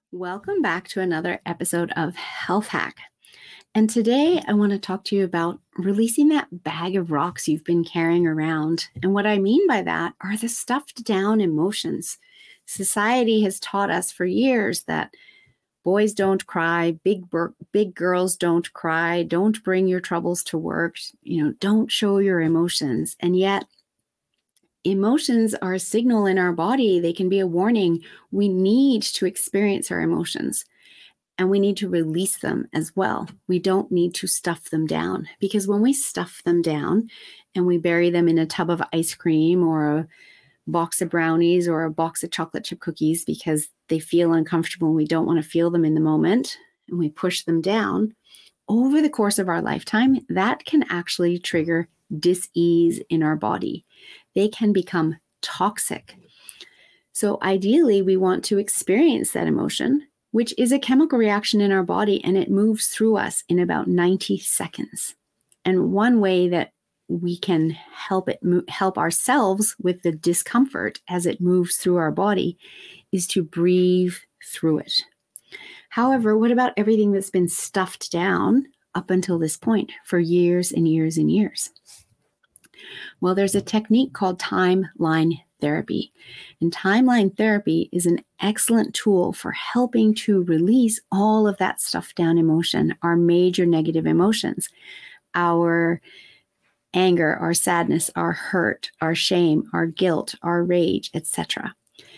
Welcome back to another episode of Health Hack. And today I want to talk to you about releasing that bag of rocks you've been carrying around. And what I mean by that are the stuffed down emotions. Society has taught us for years that boys don't cry, big girls don't cry, don't bring your troubles to work, don't show your emotions. And yet emotions are a signal in our body. They can be a warning. We need to experience our emotions and we need to release them as well. We don't need to stuff them down, because when we stuff them down and we bury them in a tub of ice cream or a box of brownies or a box of chocolate chip cookies because they feel uncomfortable and we don't want to feel them in the moment, and we push them down, over the course of our lifetime, that can actually trigger dis-ease in our body. They can become toxic. So ideally, we want to experience that emotion, which is a chemical reaction in our body, and it moves through us in about 90 seconds. And one way that we can help ourselves with the discomfort as it moves through our body is to breathe through it. However, what about everything that's been stuffed down up until this point for years and years and years? Well, there's a technique called timeline therapy. And timeline therapy is an excellent tool for helping to release all of that stuffed down emotion, our major negative emotions, our anger, our sadness, our hurt, our shame, our guilt, our rage, etc.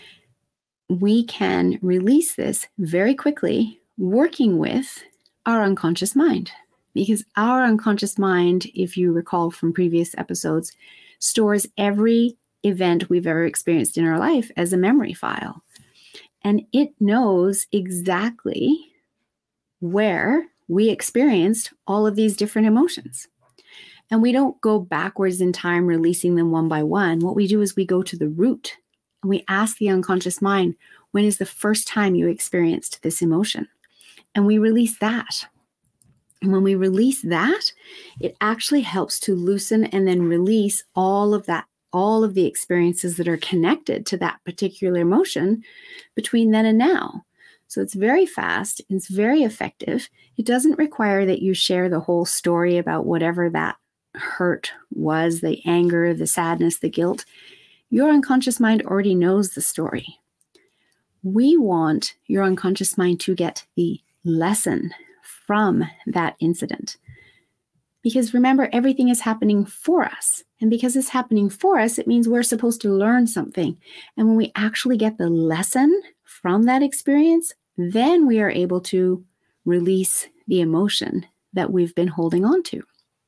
We can release this very quickly working with our unconscious mind, because our unconscious mind, if you recall from previous episodes, stores every event we've ever experienced in our life as a memory file. And it knows exactly where we experienced all of these different emotions. And we don't go backwards in time releasing them one by one. What we do is we go to the root and we ask the unconscious mind, when is the first time you experienced this emotion? And we release that. And when we release that, it actually helps to loosen and then release all of the experiences that are connected to that particular emotion between then and now. So it's very fast, it's very effective. It doesn't require that you share the whole story about whatever that hurt was, the anger, the sadness, the guilt. Your unconscious mind already knows the story. We want your unconscious mind to get the lesson from that incident. Because remember, everything is happening for us. And because it's happening for us, it means we're supposed to learn something. And when we actually get the lesson from that experience, then we are able to release the emotion that we've been holding on to.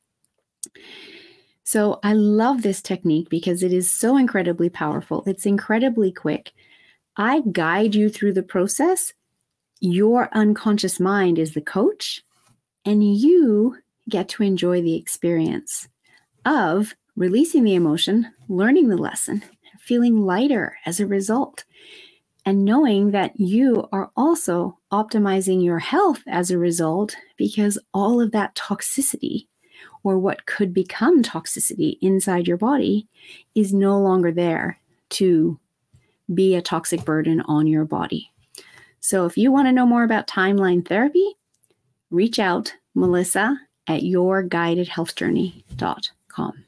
So I love this technique because it is so incredibly powerful. It's incredibly quick. I guide you through the process. Your unconscious mind is the coach, and you get to enjoy the experience of releasing the emotion, learning the lesson, feeling lighter as a result, and knowing that you are also optimizing your health as a result, because all of that toxicity, or what could become toxicity inside your body, is no longer there to be a toxic burden on your body. So if you want to know more about timeline therapy, reach out, Melissa at yourguidedhealthjourney.com.